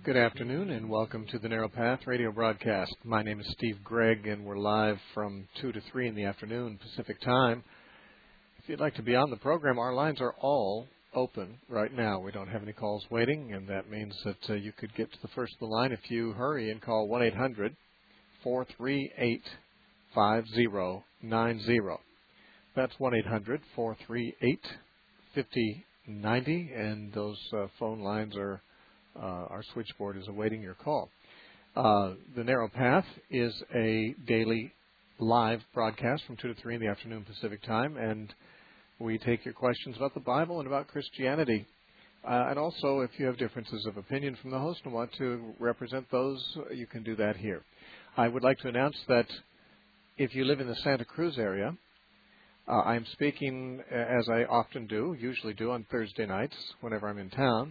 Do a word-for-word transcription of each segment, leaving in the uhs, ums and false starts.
Good afternoon and welcome to the Narrow Path radio broadcast. My name is Steve Gregg and we're live from two to three in the afternoon Pacific time. If you'd like to be on the program, our lines are all open right now. We don't have any calls waiting, and that means that uh, you could get to the first of the line if you hurry and call one eight hundred, four three eight, five zero nine zero. That's one eight hundred, four three eight, five zero nine zero, and those uh, phone lines are Uh, our switchboard is awaiting your call. Uh, the Narrow Path is a daily live broadcast from two to three in the afternoon Pacific time, and we take your questions about the Bible and about Christianity. Uh, and also, if you have differences of opinion from the host and want to represent those, you can do that here. I would like to announce that if you live in the Santa Cruz area, uh, I'm speaking, as I often do, usually do on Thursday nights whenever I'm in town,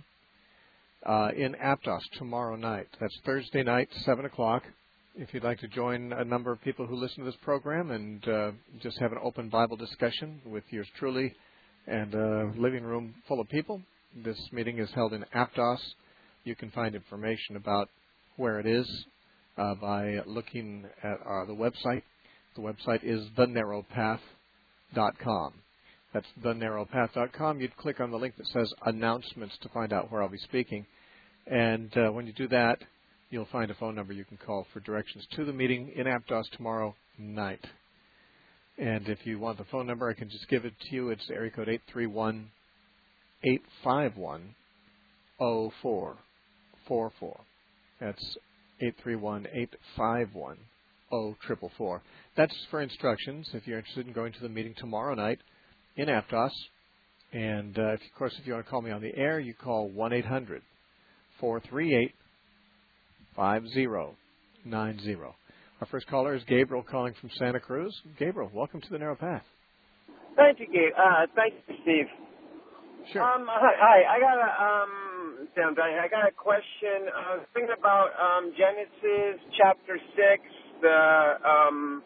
Uh, in Aptos tomorrow night. That's Thursday night, seven o'clock. If you'd like to join a number of people who listen to this program and uh, just have an open Bible discussion with yours truly and a living room full of people, this meeting is held in Aptos. You can find information about where it is uh, by looking at uh, the website. The website is the narrow path dot com. That's the narrow path dot com. You'd click on the link that says announcements to find out where I'll be speaking. And uh, when you do that, you'll find a phone number you can call for directions to the meeting in Aptos tomorrow night. And if you want the phone number, I can just give it to you. It's area code eight three one, eight five one, zero four four four. That's eight three one, eight five one, zero four four four. That's for instructions if you're interested in going to the meeting tomorrow night in Aptos. And, uh, if, of course, if you want to call me on the air, you call one eight hundred, four three eight, five zero nine zero. Our first caller is Gabriel calling from Santa Cruz. Gabriel, welcome to the Narrow Path. Thank you, Gabe. Uh, thank you, Steve. Sure. Um, hi, hi. I got a um, Sam, I got a question. I was thinking about um, Genesis chapter six, the um,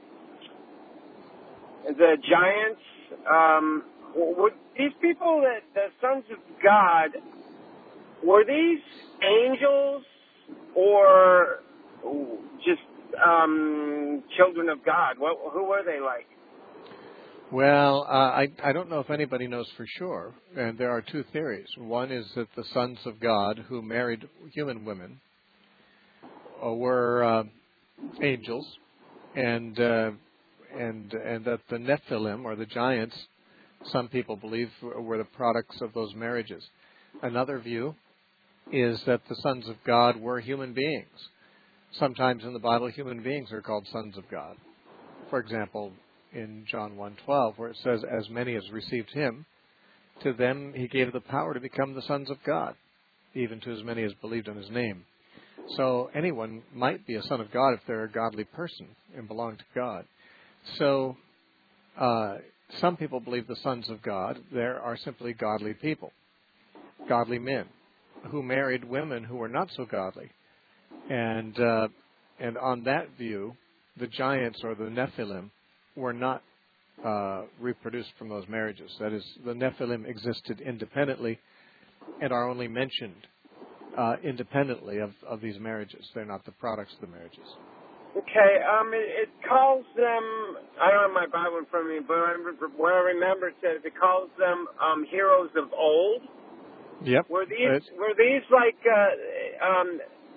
the giants. Um, would these people, that the sons of God, were these angels or just um, children of God? What, who were they like? Well, uh, I, I don't know if anybody knows for sure, and there are two theories. One is that the sons of God who married human women uh, were uh, angels, and uh, and and that the Nephilim, or the giants, some people believe were the products of those marriages. Another view is that the sons of God were human beings. Sometimes in the Bible, human beings are called sons of God. For example, in John one twelve, where it says, as many as received him, to them he gave the power to become the sons of God, even to as many as believed on his name. So anyone might be a son of God if they're a godly person and belong to God. So uh, some people believe the sons of God there are simply godly people, godly men, who married women who were not so godly. And uh, and on that view, the giants, or the Nephilim, were not uh, reproduced from those marriages. That is, the Nephilim existed independently and are only mentioned uh, independently of, of these marriages. They're not the products of the marriages. Okay, um, it, it calls them, I don't have my Bible in front of me, but I, what I remember it says it calls them um, heroes of old. Yep. Were these It's, were these like uh, um,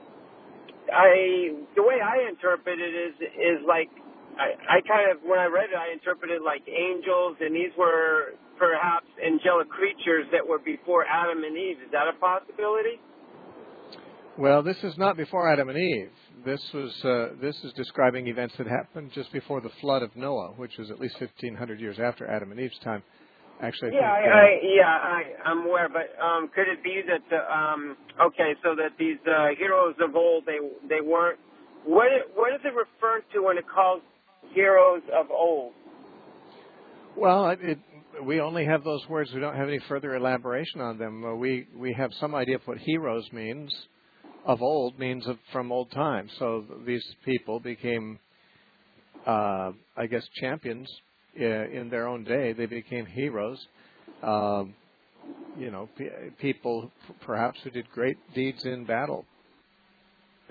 I the way I interpret it is is like I, I kind of when I read it I interpreted it like angels, and these were perhaps angelic creatures that were before Adam and Eve. Is that a possibility? well, this is not before Adam and Eve. This was uh, this is describing events that happened just before the flood of Noah, which was at least fifteen hundred years after Adam and Eve's time. Actually, I yeah, think, I, I, uh, yeah, I, I'm aware, but um, could it be that the, um, okay, so that these uh, heroes of old, they they weren't. What what is it referring to when it calls heroes of old? well, it, it, we only have those words. We don't have any further elaboration on them. Uh, we we have some idea of what heroes means. Of old means of, from old times. So these people became, uh, I guess, champions in their own day. They became heroes. Um, you know, p- people p- perhaps who did great deeds in battle.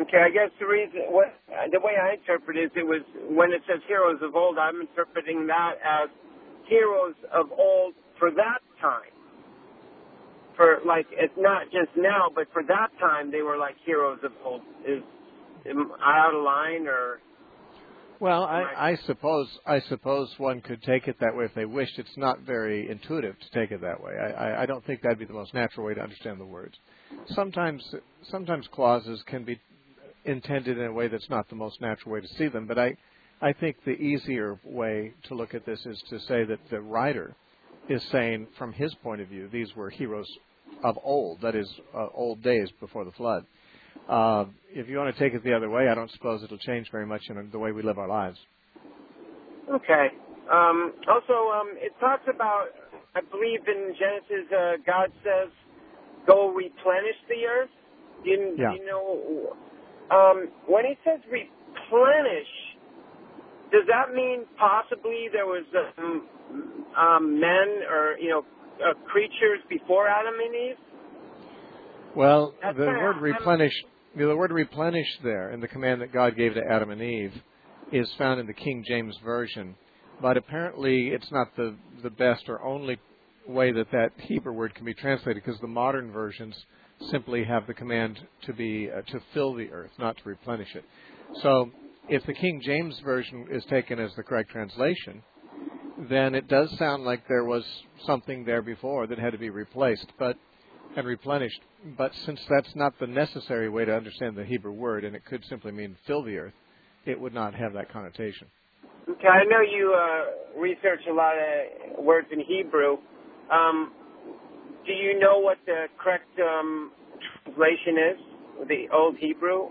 Okay, I guess the reason, what, the way I interpret it is it was, when it says heroes of old, I'm interpreting that as heroes of old for that time. For, like, it's not just now, but for that time, they were like heroes of old. Is, am I out of line, or? Well, I, I suppose I suppose one could take it that way if they wished. It's not very intuitive to take it that way. I, I, I don't think that'd be the most natural way to understand the words. Sometimes sometimes clauses can be intended in a way that's not the most natural way to see them, but I, I think the easier way to look at this is to say that the writer is saying, from his point of view, these were heroes of old, that is, uh, old days before the flood. Uh, if you want to take it the other way, I don't suppose it'll change very much in the way we live our lives. Okay. Um, also, um, it talks about, I believe in Genesis, uh, God says, go replenish the earth. Do you, yeah. do you know, um, when he says replenish, does that mean possibly there was um, um, men or, you know, uh, creatures before Adam and Eve? Well, That's the word of, replenish, the word replenish there in the command that God gave to Adam and Eve is found in the King James Version, but apparently it's not the, the best or only way that that Hebrew word can be translated, because the modern versions simply have the command to be uh, to fill the earth, not to replenish it. So if the King James Version is taken as the correct translation, then it does sound like there was something there before that had to be replaced, but and replenished. But since that's not the necessary way to understand the Hebrew word, and it could simply mean fill the earth, it would not have that connotation. Okay, I know you uh, research a lot of words in Hebrew. Um, do you know what the correct um, translation is, the Old Hebrew?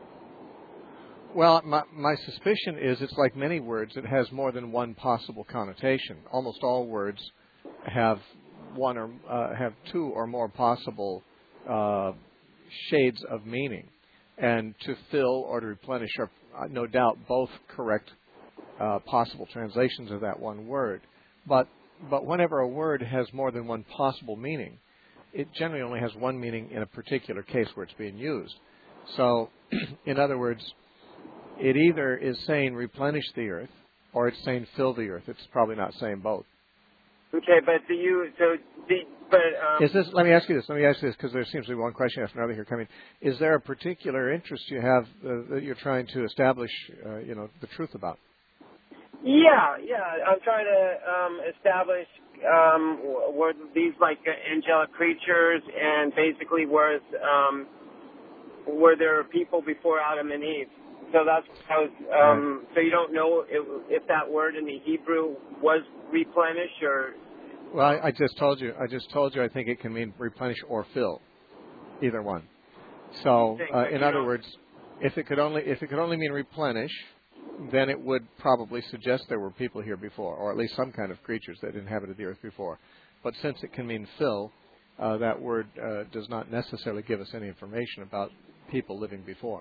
Well, my, my suspicion is it's like many words. It has more than one possible connotation. Almost all words have one or uh, have two or more possible uh, shades of meaning, and to fill or to replenish are uh, no doubt both correct uh, possible translations of that one word. But but whenever a word has more than one possible meaning, it generally only has one meaning in a particular case where it's being used. So, in other words, it either is saying replenish the earth, or it's saying fill the earth. It's probably not saying both. Okay, but do you, so, the, but, um... Is this, let me ask you this, let me ask you this, because there seems to be one question after another here coming. Is there a particular interest you have uh, that you're trying to establish, uh, you know, the truth about? Yeah, yeah, I'm trying to um, establish um, were these, like, uh, angelic creatures, and basically was, um, were there people before Adam and Eve? So that's I was. Um, right. So you don't know if, if that word in the Hebrew was replenish or. Well, I, I just told you. I just told you. I think it can mean replenish or fill, either one. So, uh, in other words, if it could only if it could only mean replenish, then it would probably suggest there were people here before, or at least some kind of creatures that inhabited the earth before. But since it can mean fill, uh, that word uh, does not necessarily give us any information about people living before.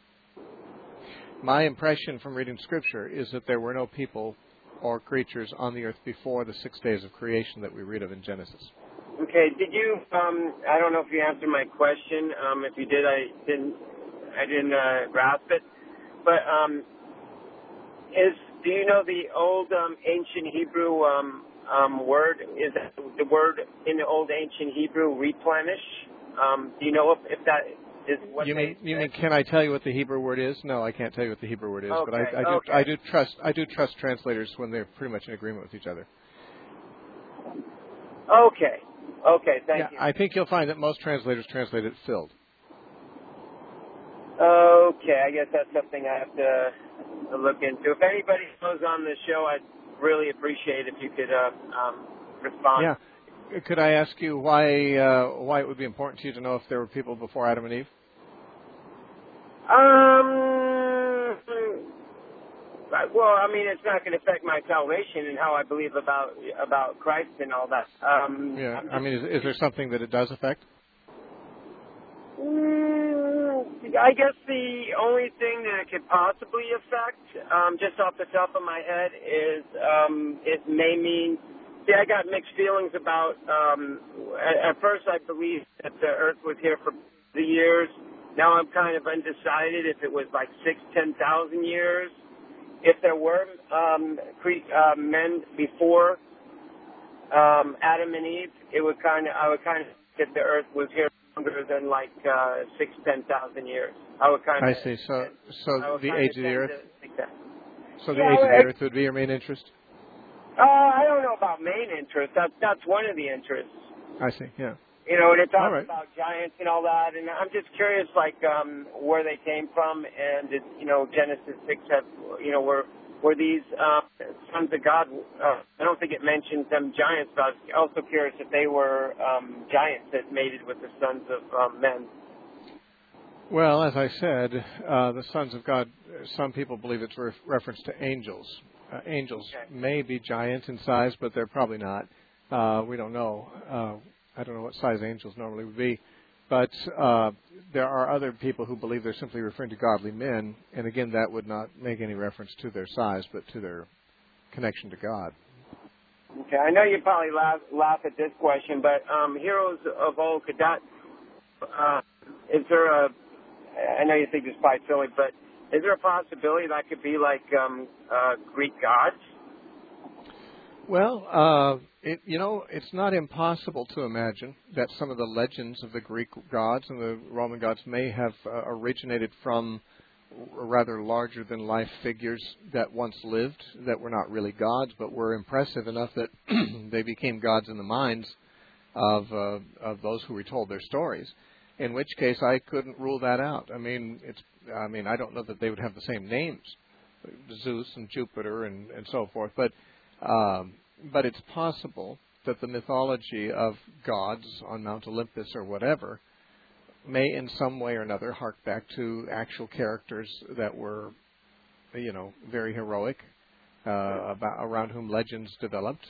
My impression from reading Scripture is that there were no people or creatures on the earth before the six days of creation that we read of in Genesis. Okay. Did you? Um, I don't know if you answered my question. Um, if you did, I didn't. I didn't uh, grasp it. But um, is do you know the old um, ancient Hebrew um, um, word? Is the word in the old ancient Hebrew replenish? Um, do you know if, if that? What you mean, you mean, can I tell you what the Hebrew word is? No, I can't tell you what the Hebrew word is, okay, but I, I, do, okay. I do trust I do trust translators when they're pretty much in agreement with each other. Okay, okay, thank yeah, you. I think you'll find that most translators translate it filled. Okay, I guess that's something I have to, to look into. If anybody goes on the show, I'd really appreciate if you could uh, um, respond. Yeah. Could I ask you why uh, why it would be important to you to know if there were people before Adam and Eve? Um. Well, I mean, it's not going to affect my salvation and how I believe about about Christ and all that. Um, yeah. I mean, is, is there something that it does affect? Mm, I guess the only thing that it could possibly affect, um, just off the top of my head, is um, it may mean. See, I got mixed feelings about. Um, at, at first, I believed that the Earth was here for the years. now I'm kind of undecided if it was like six, ten thousand years. If there were um, cre- uh, men before um, Adam and Eve, it would kind of I would kind of think that the Earth was here longer than like uh, six, ten thousand years. I would kind of. I see. So, so the age of the Earth. So the yeah, age of the it, Earth would be your main interest. Uh, I don't know about main interest. That's that's one of the interests. I see. Yeah. You know, and it talks right. about giants and all that, and I'm just curious, like, um, where they came from, and, it, you know, Genesis six, have, you know, were, were these uh, sons of God, uh, I don't think it mentions them giants, but I was also curious if they were um, giants that mated with the sons of um, men. Well, as I said, uh, the sons of God, some people believe it's re- reference to angels. Uh, angels Okay. may be giants in size, but they're probably not. Uh, we don't know. Uh, I don't know what size angels normally would be. But uh, there are other people who believe they're simply referring to godly men. And again, that would not make any reference to their size, but to their connection to God. Okay, I know you probably laugh, laugh at this question, but um, Heroes of Old, could that, uh, is there a, I know you think it's probably silly, but is there a possibility that could be like um, uh, Greek gods? Well, uh, it, you know, it's not impossible to imagine that some of the legends of the Greek gods and the Roman gods may have uh, originated from rather larger-than-life figures that once lived, that were not really gods, but were impressive enough that they became gods in the minds of uh, of those who retold their stories. In which case, I couldn't rule that out. I mean, it's. I mean, I don't know that they would have the same names, Zeus and Jupiter and, and so forth, but. Um, but it's possible that the mythology of gods on Mount Olympus or whatever may in some way or another hark back to actual characters that were, you know, very heroic, uh, about, around whom legends developed.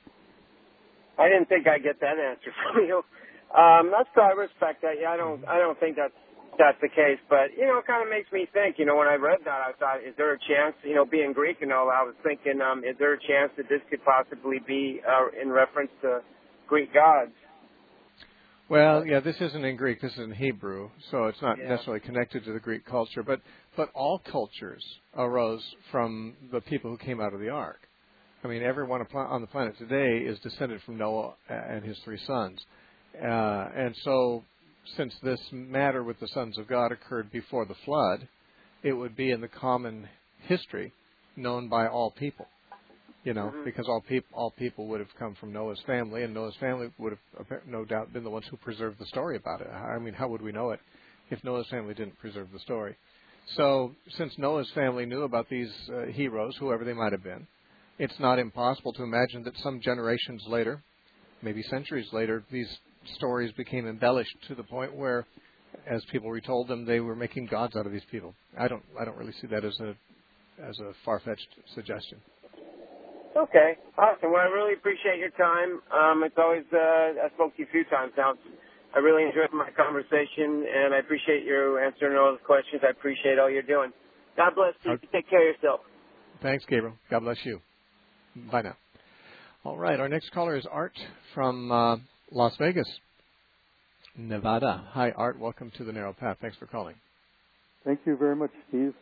I didn't think I'd get that answer from you. Um, that's cool. I respect that. Yeah, I don't. I don't think that's that's the case. But you know, it kind of makes me think. You know, when I read that, I thought, is there a chance? You know, being Greek and all, I was thinking, um, is there a chance that this could possibly be uh, in reference to Greek gods? Well, yeah, this isn't in Greek. This is in Hebrew, so it's not Yeah. necessarily connected to the Greek culture. But but all cultures arose from the people who came out of the ark. I mean, everyone on the planet today is descended from Noah and his three sons. Uh, and so, since this matter with the sons of God occurred before the flood, it would be in the common history known by all people. You know, Mm-hmm. because all people all people would have come from Noah's family, and Noah's family would have no doubt been the ones who preserved the story about it. I mean, how would we know it if Noah's family didn't preserve the story? So, since Noah's family knew about these uh, heroes, whoever they might have been, it's not impossible to imagine that some generations later, maybe centuries later, these stories became embellished to the point where, as people retold them, they were making gods out of these people. I don't, I don't really see that as a, as a far-fetched suggestion. Okay, awesome. Well, I really appreciate your time. Um, it's always, uh, I spoke to you a few times now. I really enjoyed my conversation, and I appreciate you answering all those questions. I appreciate all you're doing. God bless you. Okay. Take care of yourself. Thanks, Gabriel. God bless you. Bye now. All right, our next caller is Art from uh, Las Vegas, Nevada. Hi, Art. Welcome to the Narrow Path. Thanks for calling. Thank you very much, Steve.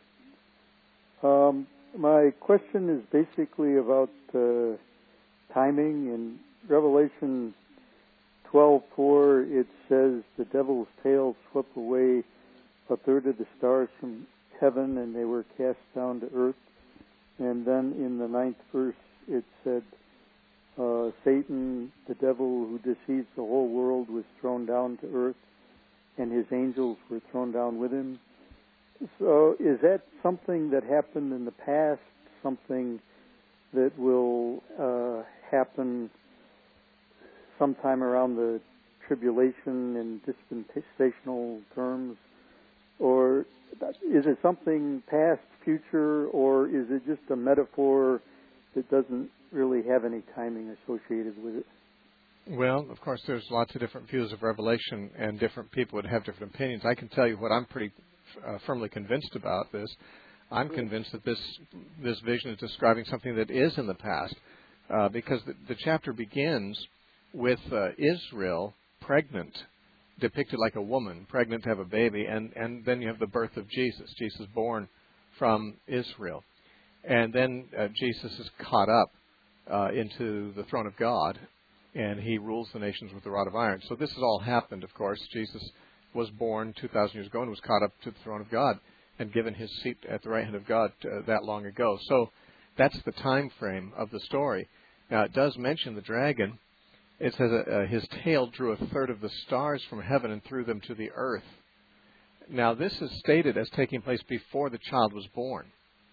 Um, my question is basically about uh, timing. In Revelation twelve four, it says the devil's tail swept away a third of the stars from heaven, and they were cast down to earth. And then in the ninth verse, it said, uh, Satan, the devil who deceives the whole world, was thrown down to earth, and his angels were thrown down with him. So is that something that happened in the past, something that will uh, happen sometime around the tribulation in dispensational terms? Or is it something past, future, or is it just a metaphor that doesn't really have any timing associated with it? Well, of course, there's lots of different views of Revelation, and different people would have different opinions. I can tell you what I'm pretty uh, firmly convinced about this. I'm convinced that this this vision is describing something that is in the past, uh, because the, the chapter begins with uh, Israel pregnant depicted like a woman pregnant to have a baby, and, and then you have the birth of Jesus. Jesus born from Israel. And then uh, Jesus is caught up uh, into the throne of God, and he rules the nations with the rod of iron. So this has all happened, of course. Jesus was born two thousand years ago and was caught up to the throne of God and given his seat at the right hand of God uh, that long ago. So that's the time frame of the story. Now, it does mention the dragon. It says uh, his tail drew a third of the stars from heaven and threw them to the earth. Now, this is stated as taking place before the child was born,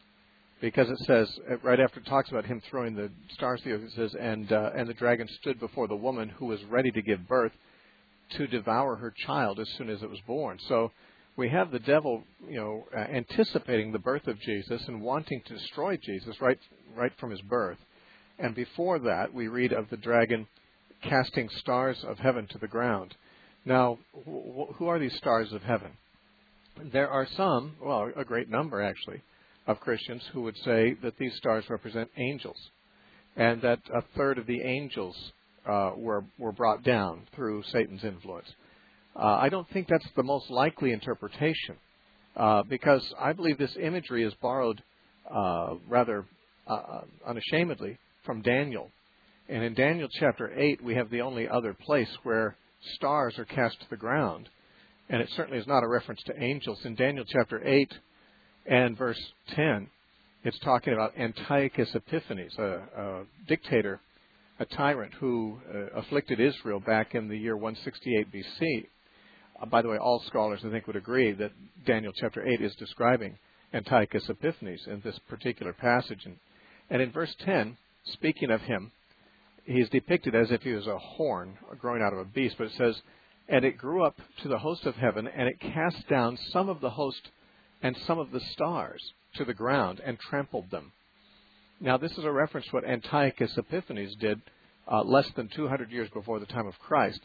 because it says, right after it talks about him throwing the stars to the earth, it says, and, uh, and the dragon stood before the woman who was ready to give birth to devour her child as soon as it was born. So we have the devil, you know, uh, anticipating the birth of Jesus and wanting to destroy Jesus right, right from his birth. And before that, we read of the dragon casting stars of heaven to the ground. Now, wh- who are these stars of heaven? There are some, well, a great number actually, of Christians who would say that these stars represent angels, and that a third of the angels uh, were were brought down through Satan's influence. Uh, I don't think that's the most likely interpretation, uh, because I believe this imagery is borrowed uh, rather uh, unashamedly from Daniel. And in Daniel chapter eight, we have the only other place where stars are cast to the ground. And it certainly is not a reference to angels. In Daniel chapter eight and verse ten, it's talking about Antiochus Epiphanes, a, a dictator, a tyrant who uh, afflicted Israel back in the year one sixty-eight B C. Uh, by the way, all scholars, I think, would agree that Daniel chapter eight is describing Antiochus Epiphanes in this particular passage. And, and in verse ten, speaking of him, he's depicted as if he was a horn growing out of a beast, but it says, and it grew up to the host of heaven, and it cast down some of the host and some of the stars to the ground and trampled them. Now, this is a reference to what Antiochus Epiphanes did uh, less than two hundred years before the time of Christ.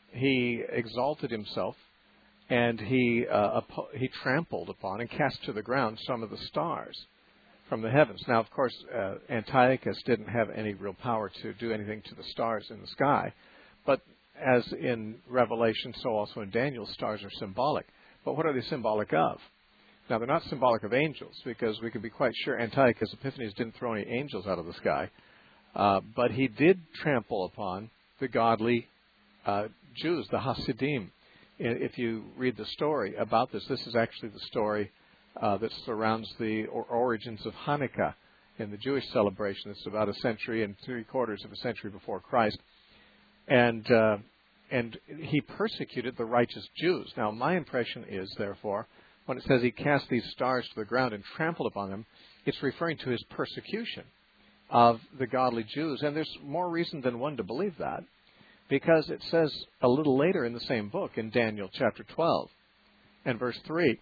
He exalted himself, and he uh, he trampled upon and cast to the ground some of the stars from the heavens. Now, of course, uh, Antiochus didn't have any real power to do anything to the stars in the sky, but as in Revelation, so also in Daniel, stars are symbolic. But what are they symbolic of? Now, they're not symbolic of angels, because we can be quite sure Antiochus Epiphanes didn't throw any angels out of the sky. Uh, but he did trample upon the godly uh, Jews, the Hasidim. If you read the story about this, this is actually the story uh, that surrounds the or- origins of Hanukkah in the Jewish celebration. It's about a century and three quarters of a century before Christ. And uh, and he persecuted the righteous Jews. Now, my impression is, therefore, when it says he cast these stars to the ground and trampled upon them, it's referring to his persecution of the godly Jews. And there's more reason than one to believe that, because it says a little later in the same book, in Daniel chapter twelve and verse three,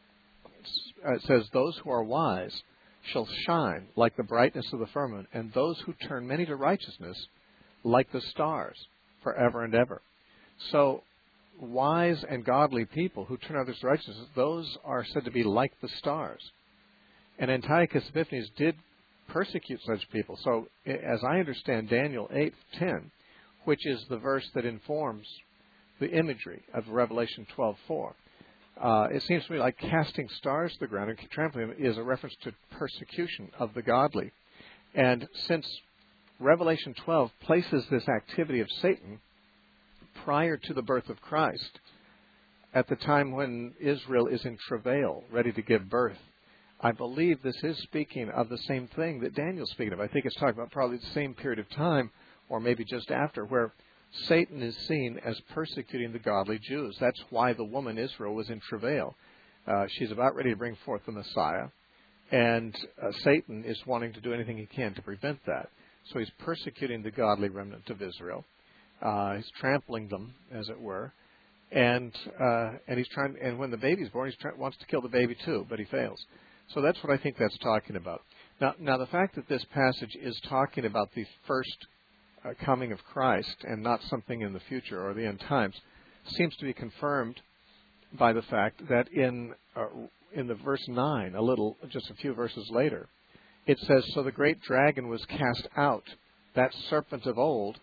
it says, those who are wise shall shine like the brightness of the firmament, and those who turn many to righteousness like the stars forever and ever. So wise and godly people who turn others to righteousness, those are said to be like the stars. And Antiochus Epiphanes did persecute such people. So as I understand Daniel eight ten, which is the verse that informs the imagery of Revelation twelve four, uh, it seems to me like casting stars to the ground and trampling them is a reference to persecution of the godly. And since Revelation twelve places this activity of Satan prior to the birth of Christ, at the time when Israel is in travail, ready to give birth, I believe this is speaking of the same thing that Daniel's speaking of. I think it's talking about probably the same period of time, or maybe just after, where Satan is seen as persecuting the godly Jews. That's why the woman Israel was in travail. Uh, she's about ready to bring forth the Messiah, and uh, Satan is wanting to do anything he can to prevent that. So he's persecuting the godly remnant of Israel. Uh, he's trampling them, as it were, and uh, and he's trying. And when the baby's born, he wants to kill the baby too, but he fails. So that's what I think that's talking about. Now, now the fact that this passage is talking about the first uh, coming of Christ and not something in the future or the end times seems to be confirmed by the fact that in uh, in the verse nine, a little, just a few verses later, it says, so the great dragon was cast out, that serpent of old,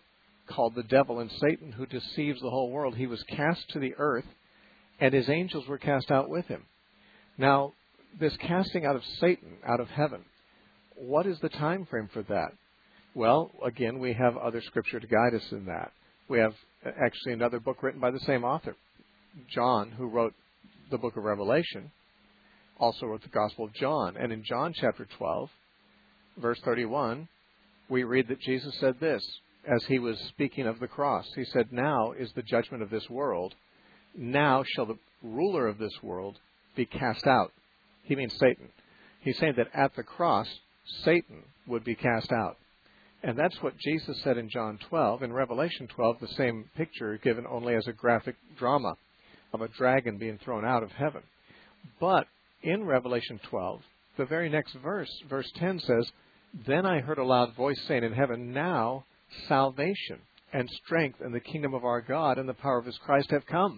called the devil and Satan, who deceives the whole world. He was cast to the earth, and his angels were cast out with him. Now, this casting out of Satan, out of heaven, what is the time frame for that? Well, again, we have other scripture to guide us in that. We have actually another book written by the same author, John, who wrote the book of Revelation, also wrote the Gospel of John. And in John chapter twelve, verse thirty-one, we read that Jesus said this, as he was speaking of the cross. He said, "Now is the judgment of this world. Now shall the ruler of this world be cast out." He means Satan. He's saying that at the cross, Satan would be cast out. And that's what Jesus said in John twelve. In Revelation twelve, the same picture given only as a graphic drama of a dragon being thrown out of heaven. But in Revelation twelve, the very next verse, verse ten says, "Then I heard a loud voice saying in heaven, now salvation and strength and the kingdom of our God and the power of his Christ have come."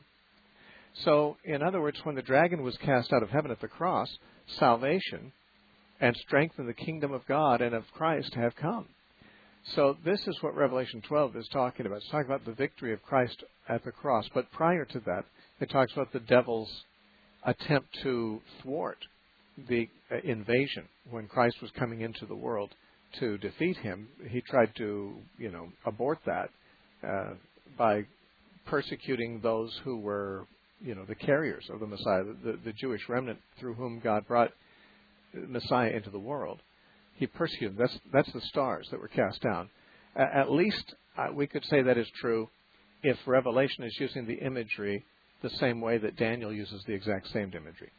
So, in other words, when the dragon was cast out of heaven at the cross, salvation and strength in the kingdom of God and of Christ have come. So this is what Revelation twelve is talking about. It's talking about the victory of Christ at the cross. But prior to that, it talks about the devil's attempt to thwart the invasion. When Christ was coming into the world to defeat him, he tried to, you know, abort that uh, by persecuting those who were, you know, the carriers of the Messiah, the, the Jewish remnant through whom God brought Messiah into the world. He persecuted them. That's, that's the stars that were cast down. Uh, at least uh, we could say that is true if Revelation is using the imagery the same way that Daniel uses the exact same imagery.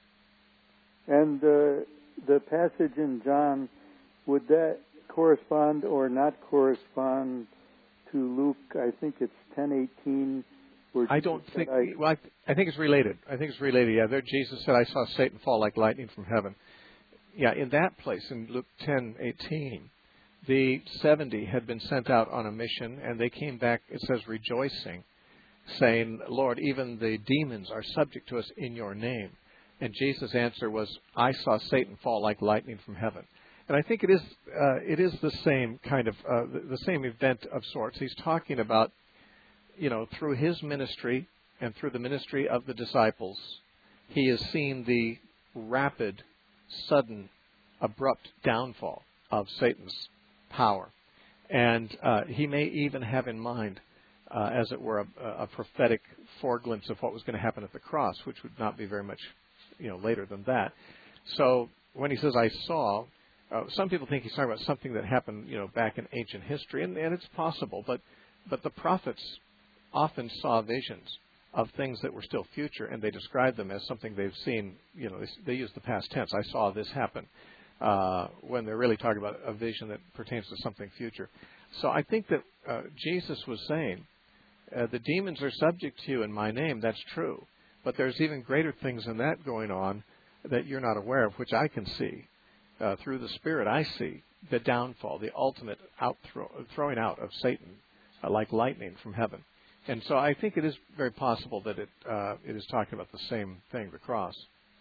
And uh, the passage in John, would that correspond or not correspond to Luke? I think it's ten eighteen. I don't think. I, well, I, I think it's related. I think it's related. Yeah, there Jesus said, "I saw Satan fall like lightning from heaven." Yeah, in that place, in Luke ten eighteen, the seventy had been sent out on a mission, and they came back, it says, rejoicing, saying, "Lord, even the demons are subject to us in your name." And Jesus' answer was, "I saw Satan fall like lightning from heaven." And I think it is uh, it is the same kind of, uh, the, the same event of sorts. He's talking about, you know, through his ministry and through the ministry of the disciples, he has seen the rapid, sudden, abrupt downfall of Satan's power. And uh, he may even have in mind, uh, as it were, a, a prophetic foreglimpse of what was going to happen at the cross, which would not be very much, you know, later than that. So when he says, "I saw," uh, some people think he's talking about something that happened, you know, back in ancient history, and, and it's possible. But but the prophets often saw visions of things that were still future, and they describe them as something they've seen. You know, they, they use the past tense. "I saw this happen," uh, when they're really talking about a vision that pertains to something future. So I think that uh, Jesus was saying, uh, the demons are subject to you in my name. That's true. But there's even greater things than that going on that you're not aware of, which I can see. Uh, through the Spirit, I see the downfall, the ultimate out throw, throwing out of Satan uh, like lightning from heaven. And so I think it is very possible that it uh, it is talking about the same thing, the cross.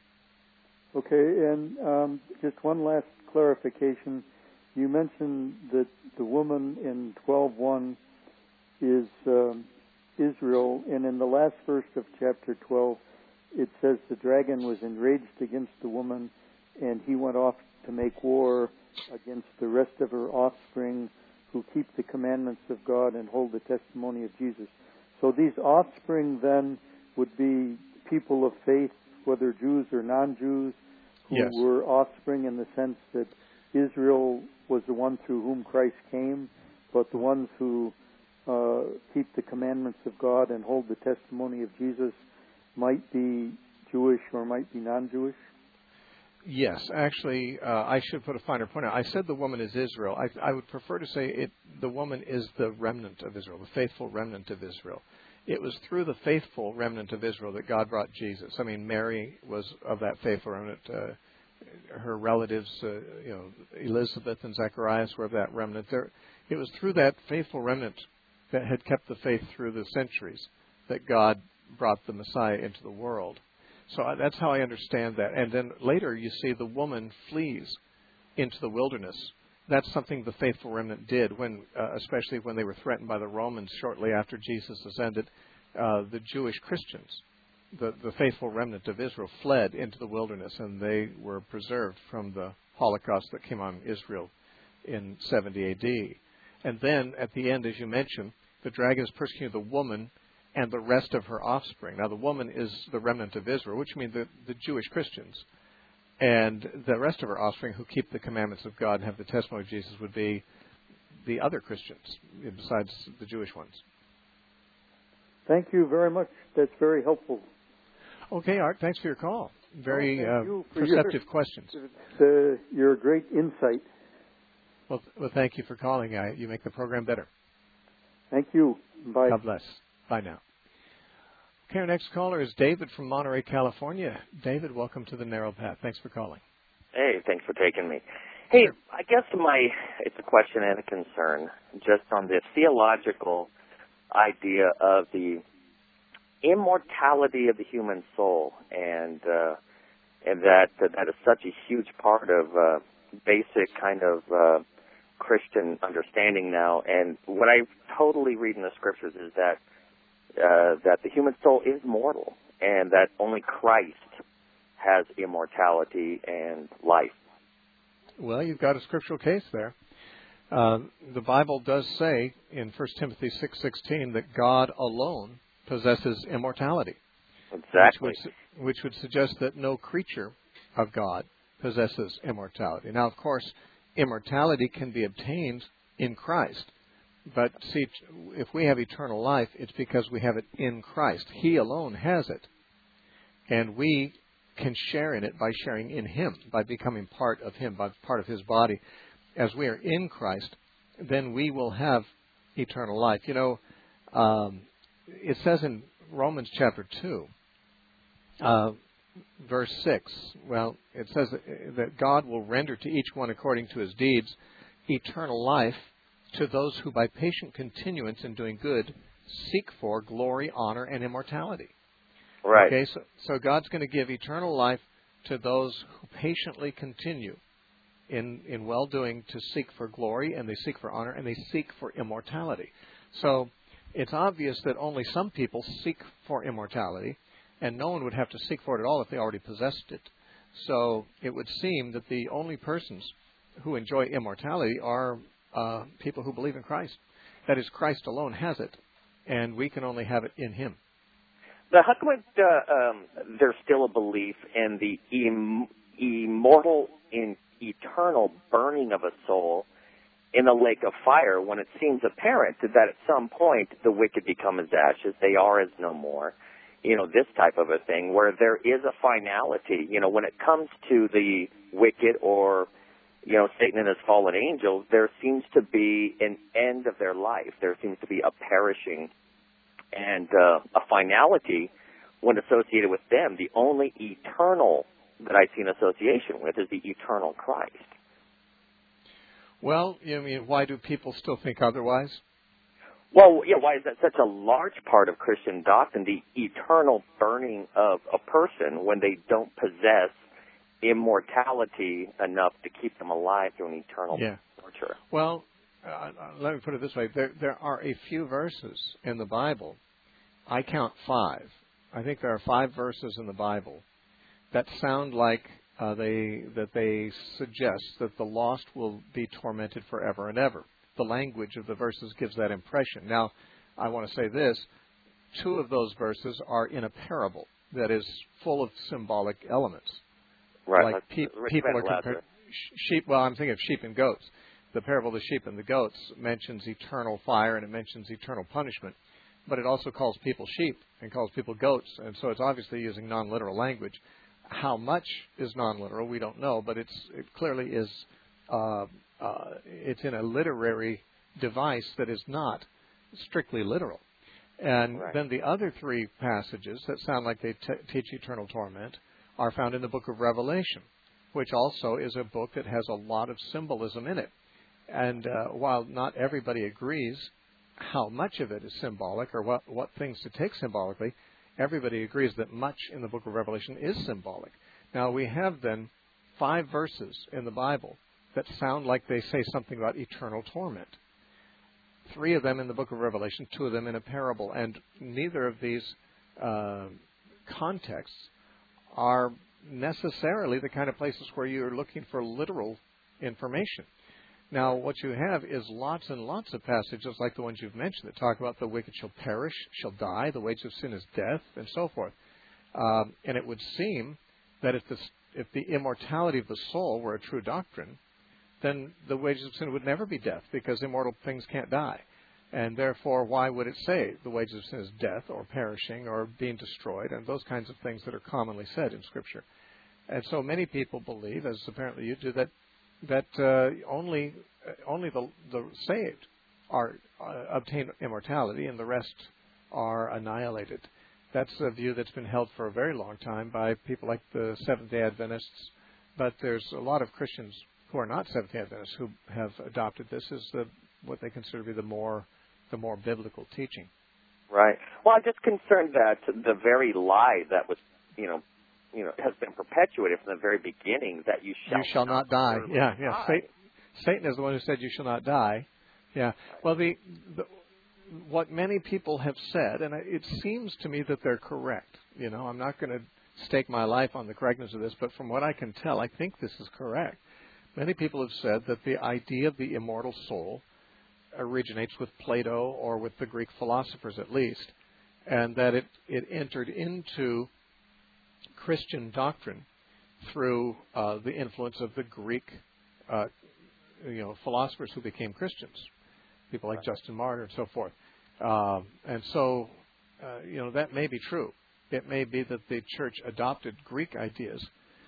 Okay, and um, just one last clarification. You mentioned that the woman in twelve one is um, Israel, and in the last verse of chapter twelve, it says the dragon was enraged against the woman, and he went off to make war against the rest of her offspring who keep the commandments of God and hold the testimony of Jesus. So these offspring then would be people of faith, whether Jews or non-Jews, who yes. were offspring in the sense that Israel was the one through whom Christ came, but the ones who uh, keep the commandments of God and hold the testimony of Jesus might be Jewish or might be non-Jewish? Yes, actually, uh, I should put a finer point out. I said the woman is Israel. I, I would prefer to say it. The woman is the remnant of Israel, the faithful remnant of Israel. It was through the faithful remnant of Israel that God brought Jesus. I mean, Mary was of that faithful remnant. Uh, her relatives, uh, you know, Elizabeth and Zacharias were of that remnant. There, it was through that faithful remnant that had kept the faith through the centuries that God brought the Messiah into the world. So that's how I understand that. And then later you see the woman flees into the wilderness that's something the faithful remnant did, when, uh, especially when they were threatened by the Romans shortly after Jesus ascended. Uh, the Jewish Christians, the, the faithful remnant of Israel, fled into the wilderness, and they were preserved from the Holocaust that came on Israel in seventy A D. And then, at the end, as you mentioned, the dragons persecuted the woman and the rest of her offspring. Now, the woman is the remnant of Israel, which means the, the Jewish Christians. And the rest of her offspring who keep the commandments of God and have the testimony of Jesus would be the other Christians, besides the Jewish ones. Thank you very much. That's very helpful. Okay, Art, thanks for your call. Very oh, uh, perceptive your, questions. Uh, you're a great insight. Well, well, thank you for calling. I, you make the program better. Thank you. Bye. God bless. Bye now. Okay, our next caller is David from Monterey, California. David, welcome to the Narrow Path. Thanks for calling. Hey, thanks for taking me. Hey, sure. I guess my it's a question and a concern just on the theological idea of the immortality of the human soul, and uh, and that that is such a huge part of uh, basic kind of uh, Christian understanding now. And what I totally read in the scriptures is that uh, that the human soul is mortal, and that only Christ has immortality and life. Well, you've got a scriptural case there. Uh, the Bible does say in First Timothy six sixteen that God alone possesses immortality. Exactly. Which would, which would suggest that no creature of God possesses immortality. Now, of course, immortality can be obtained in Christ. But see, if we have eternal life, it's because we have it in Christ. He alone has it. And we can share in it by sharing in Him, by becoming part of Him, by part of His body. As we are in Christ, then we will have eternal life. You know, um, it says in Romans chapter two, uh, verse six, well, it says that, that God will render to each one according to his deeds eternal life to those who by patient continuance in doing good seek for glory, honor, and immortality. Right. Okay, so, so God's going to give eternal life to those who patiently continue in, in well-doing to seek for glory, and they seek for honor, and they seek for immortality. So it's obvious that only some people seek for immortality, and no one would have to seek for it at all if they already possessed it. So it would seem that the only persons who enjoy immortality are uh, people who believe in Christ. That is, Christ alone has it, and we can only have it in Him. But how come it, uh, um, there's still a belief in the im- immortal, in eternal burning of a soul in a lake of fire, when it seems apparent that at some point the wicked become as ashes, they are as no more? You know, this type of a thing where there is a finality. You know, when it comes to the wicked or, you know, Satan and his fallen angels, there seems to be an end of their life. There seems to be a perishing and uh, a finality when associated with them. The only eternal that I see an association with is the eternal Christ. Well, you mean, why do people still think otherwise? Well, yeah, why is that such a large part of Christian doctrine, the eternal burning of a person when they don't possess immortality enough to keep them alive through an eternal yeah. torture? Well, uh, let me put it this way. There, there are a few verses in the Bible. I count five. I think there are five verses in the Bible that sound like uh, they that they suggest that the lost will be tormented forever and ever. The language of the verses gives that impression. Now, I want to say this. Two of those verses are in a parable that is full of symbolic elements. Right. Like pe- people are compared sheep. Well, I'm thinking of sheep and goats. The parable of the sheep and the goats mentions eternal fire and it mentions eternal punishment, but it also calls people sheep and calls people goats, and so it's obviously using non-literal language. How much is non-literal, we don't know, but it's it clearly is. Uh, uh, it's in a literary device that is not strictly literal. And right. then the other three passages that sound like they t- teach eternal torment are found in the book of Revelation, which also is a book that has a lot of symbolism in it. And uh, while not everybody agrees how much of it is symbolic or what, what things to take symbolically, everybody agrees that much in the book of Revelation is symbolic. Now, we have then five verses in the Bible that sound like they say something about eternal torment. Three of them in the book of Revelation, two of them in a parable, and neither of these uh, contexts are necessarily the kind of places where you're looking for literal information. Now, what you have is lots and lots of passages like the ones you've mentioned that talk about the wicked shall perish, shall die, the wage of sin is death, and so forth. Um, and it would seem that if the, if the immortality of the soul were a true doctrine, then the wages of sin would never be death, because immortal things can't die. And therefore, why would it say the wages of sin is death or perishing or being destroyed and those kinds of things that are commonly said in Scripture? And so many people believe, as apparently you do, that that uh, only uh, only the, the saved are uh, obtain immortality and the rest are annihilated. That's a view that's been held for a very long time by people like the Seventh-day Adventists, but there's a lot of Christians who are not Seventh-day Adventists who have adopted this as the, what they consider to be the more the more biblical teaching. Right. Well, I'm just concerned that the very lie that was, you know, you know, has been perpetuated from the very beginning, that you shall, you shall not, not die. Yeah, yeah. Die. Satan, Satan is the one who said you shall not die. Yeah. Well, the, the what many people have said, and it seems to me that they're correct. You know, I'm not going to stake my life on the correctness of this, but from what I can tell, I think this is correct. Many people have said that the idea of the immortal soul originates with Plato or with the Greek philosophers at least, and that it, it entered into Christian doctrine through uh, the influence of the Greek uh, you know, philosophers who became Christians, people like Justin Martyr and so forth. Um, and so, uh, you know, that may be true. It may be that the church adopted Greek ideas.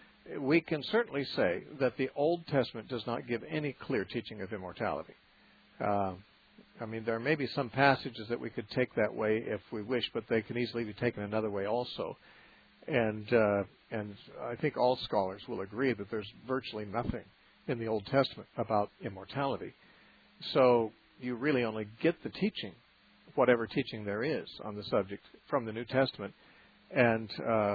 We can certainly say that the Old Testament does not give any clear teaching of immortality. Uh, I mean, there may be some passages that we could take that way if we wish, but they can easily be taken another way also. And uh, and I think all scholars will agree that there's virtually nothing in the Old Testament about immortality. So you really only get the teaching, whatever teaching there is on the subject, from the New Testament. And uh,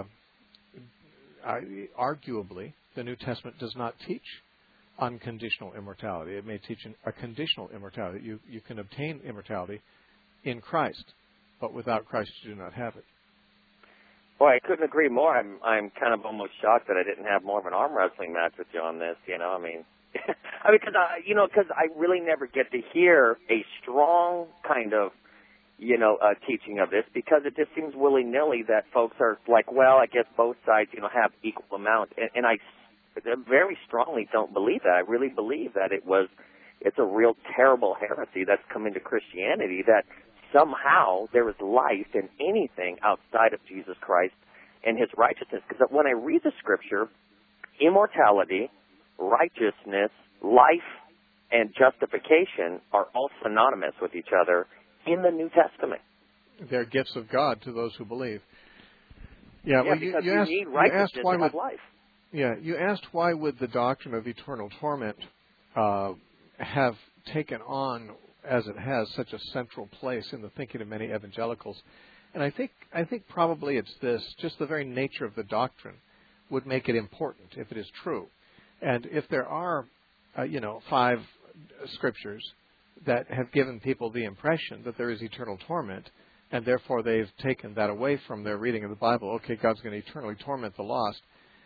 I, arguably, the New Testament does not teach unconditional immortality. It may teach an, a conditional immortality. You, you can obtain immortality in Christ, but without Christ you do not have it. Boy, I couldn't agree more. I'm I'm kind of almost shocked that I didn't have more of an arm wrestling match with you on this. You know, I mean, I mean, because I, you know, because I really never get to hear a strong kind of, you know, uh, teaching of this, because it just seems willy nilly that folks are like, well, I guess both sides, you know, have equal amount, and, and I very strongly don't believe that. I really believe that it was, it's a real terrible heresy that's come into Christianity, that somehow there is life in anything outside of Jesus Christ and his righteousness. Because when I read the Scripture, immortality, righteousness, life, and justification are all synonymous with each other in the New Testament. They're gifts of God to those who believe. Yeah, yeah well, because you, you, you asked, need righteousness you asked why to have would, life. Yeah, you asked why would the doctrine of eternal torment uh, have taken on, as it has, such a central place in the thinking of many evangelicals. And I think I think probably it's this, just the very nature of the doctrine would make it important if it is true. And if there are, uh, you know, five scriptures that have given people the impression that there is eternal torment, and therefore they've taken that away from their reading of the Bible, okay, God's going to eternally torment the lost,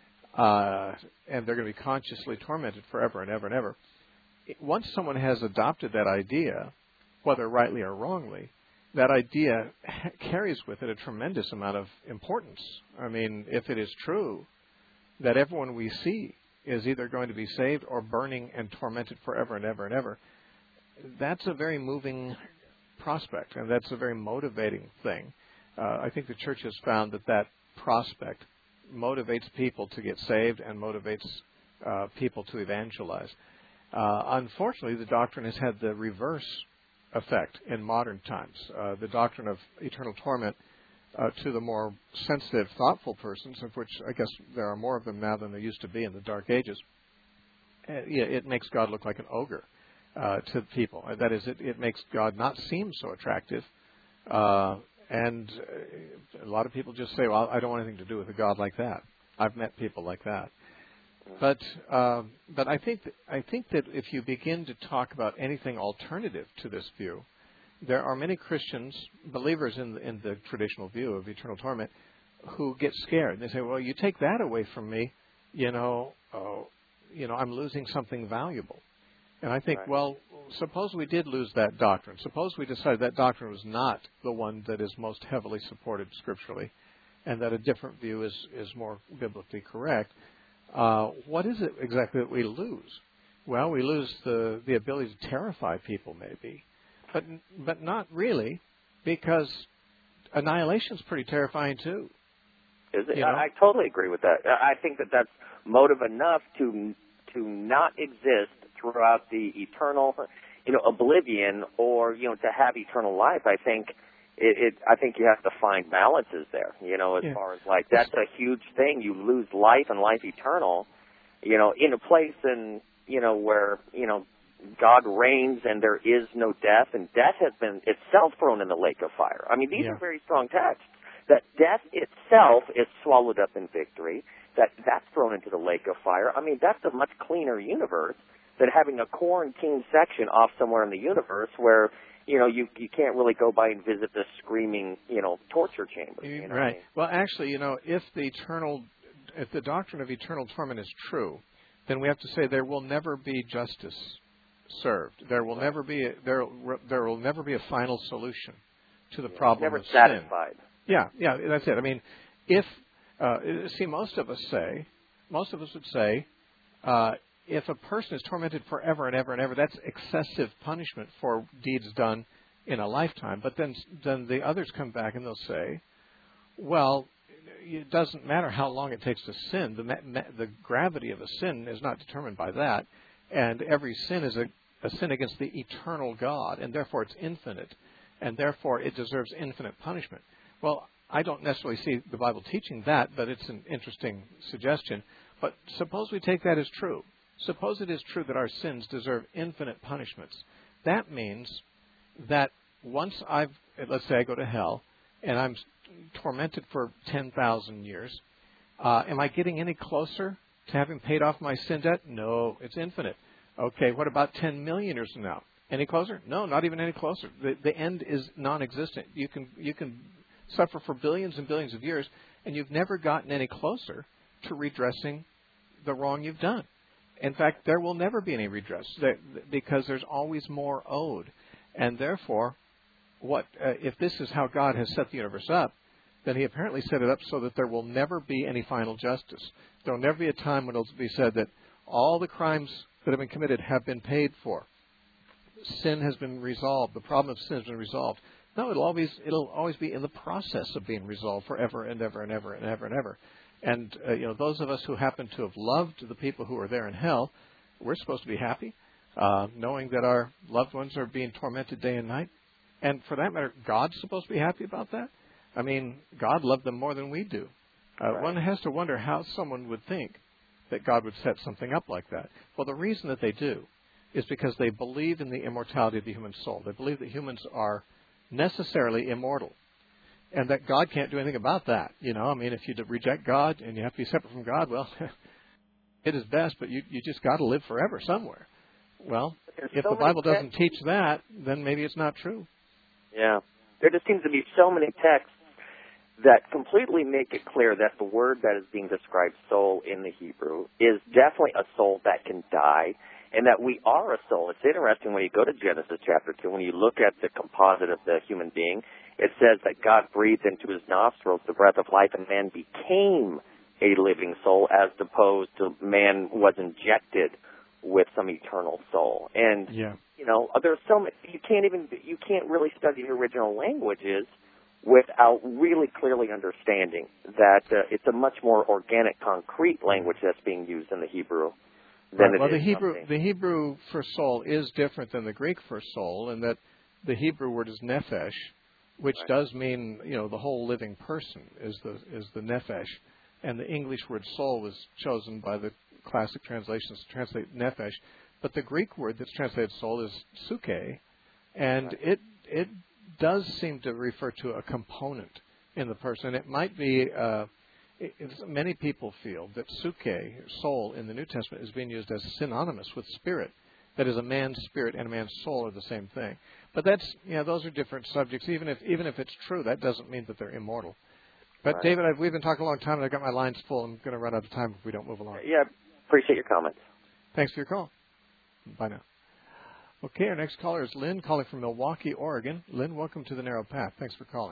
uh, and they're going to be consciously tormented forever and ever and ever. Once someone has adopted that idea, whether rightly or wrongly, that idea ha- carries with it a tremendous amount of importance. I mean, if it is true that everyone we see is either going to be saved or burning and tormented forever and ever and ever, that's a very moving prospect, and that's a very motivating thing. Uh, I think the church has found that that prospect motivates people to get saved and motivates uh, people to evangelize. Uh, unfortunately, the doctrine has had the reverse effect in modern times. Uh, the doctrine of eternal torment uh, to the more sensitive, thoughtful persons, of which I guess there are more of them now than there used to be in the Dark Ages, uh, yeah, it makes God look like an ogre uh, to people. That is, it, it makes God not seem so attractive. Uh, and a lot of people just say, well, I don't want anything to do with a God like that. I've met people like that. But uh, but I think that, I think that if you begin to talk about anything alternative to this view, there are many Christians, believers in the, in the traditional view of eternal torment, who get scared. They say, "Well, you take that away from me, you know, oh, you know, I'm losing something valuable." And I think, right. well, suppose we did lose that doctrine. Suppose we decided that doctrine was not the one that is most heavily supported scripturally, and that a different view is is more biblically correct. Uh, what is it exactly that we lose? Well, we lose the, the ability to terrify people, maybe, but but not really, because annihilation is pretty terrifying too. Is it? You know? I, I totally agree with that. I think that that's motive enough to to not exist throughout the eternal, you know, oblivion, or you know, to have eternal life. I think. It, it, I think you have to find balances there, you know, as yeah. far as like, that's a huge thing. You lose life and life eternal, you know, in a place and, you know, where, you know, God reigns and there is no death, and death has been itself thrown in the lake of fire. I mean, these yeah. are very strong texts. That death itself is swallowed up in victory, that that's thrown into the lake of fire. I mean, that's a much cleaner universe than having a quarantine section off somewhere in the universe where, you know, you you can't really go by and visit the screaming, you know, torture chambers. You know right. I mean? Well, actually, you know, if the eternal, if the doctrine of eternal torment is true, then we have to say there will never be justice served. There will never be a, there there will never be a final solution to the yeah, problem never of satisfied. sin. Yeah, yeah, that's it. I mean, if uh, see, most of us say, most of us would say. Uh, If a person is tormented forever and ever and ever, that's excessive punishment for deeds done in a lifetime. But then, then the others come back and they'll say, "Well, it doesn't matter how long it takes to sin. The the gravity of a sin is not determined by that, and every sin is a, a sin against the eternal God, and therefore it's infinite, and therefore it deserves infinite punishment." Well, I don't necessarily see the Bible teaching that, but it's an interesting suggestion. But suppose we take that as true. Suppose it is true that our sins deserve infinite punishments. That means that once I've, let's say I go to hell, and I'm tormented for ten thousand years, uh, am I getting any closer to having paid off my sin debt? No, it's infinite. Okay, what about ten million years from now? Any closer? No, not even any closer. The, the end is non-existent. You can, you can suffer for billions and billions of years, and you've never gotten any closer to redressing the wrong you've done. In fact, there will never be any redress because there's always more owed. And therefore, what uh, if this is how God has set the universe up, then he apparently set it up so that there will never be any final justice. There will never be a time when it will be said that all the crimes that have been committed have been paid for. Sin has been resolved. The problem of sin has been resolved. No, it'll always, it'll always be in the process of being resolved forever and ever and ever and ever and ever. And, uh, you know, those of us who happen to have loved the people who are there in hell, we're supposed to be happy, uh, knowing that our loved ones are being tormented day and night. And for that matter, God's supposed to be happy about that? I mean, God loved them more than we do. Uh, right. One has to wonder how someone would think that God would set something up like that. Well, the reason that they do is because they believe in the immortality of the human soul. They believe that humans are necessarily immortal. And that God can't do anything about that. You know, I mean, if you reject God and you have to be separate from God, well, it is best, but you, you just got to live forever somewhere. Well, if so the Bible texts. doesn't teach that, then maybe it's not true. Yeah. There just seems to be so many texts that completely make it clear that the word that is being described, soul, in the Hebrew, is definitely a soul that can die, and that we are a soul. It's interesting when you go to Genesis chapter two, when you look at the composite of the human being, it says that God breathed into his nostrils the breath of life, and man became a living soul, as opposed to man was injected with some eternal soul. And, yeah. you know, there's so many, you can't even, you can't really study the original languages without really clearly understanding that uh, it's a much more organic, concrete language that's being used in the Hebrew than right. it well, is the Hebrew, something. the Hebrew for soul is different than the Greek for soul, in that the Hebrew word is nephesh, which right. does mean, you know, the whole living person is the is the nephesh, and the English word soul was chosen by the classic translations to translate nephesh, but the Greek word that's translated soul is psyche, and right. it it does seem to refer to a component in the person. It might be uh, it, it's, many people feel that psyche, soul, in the New Testament is being used as synonymous with spirit. That is, a man's spirit and a man's soul are the same thing. But that's, you know, those are different subjects. Even if even if it's true, that doesn't mean that they're immortal. But right. David, I've, we've been talking a long time, and I've got my lines full. I'm going to run out of time if we don't move along. Yeah, appreciate your comments. Thanks for your call. Bye now. Okay, our next caller is Lynn, calling from Milwaukee, Oregon. Lynn, welcome to the Narrow Path. Thanks for calling.